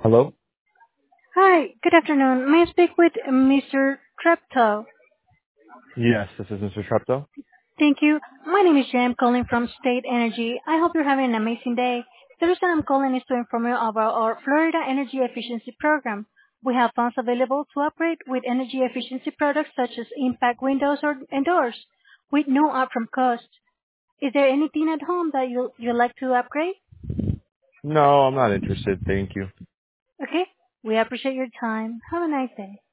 Hello? Hi, good afternoon. May I speak with Mr. Treptow? Yes, this is Mr. Treptow. Thank you. My name is Jam, calling from State Energy. I hope you're having an amazing day. The reason I'm calling is to inform you about our Florida Energy Efficiency Program. We have funds available to upgrade with energy efficiency products such as impact windows and doors with no upfront cost. Is there anything at home that you'd like to upgrade? No, I'm not interested. Thank you. Okay, we appreciate your time. Have a nice day.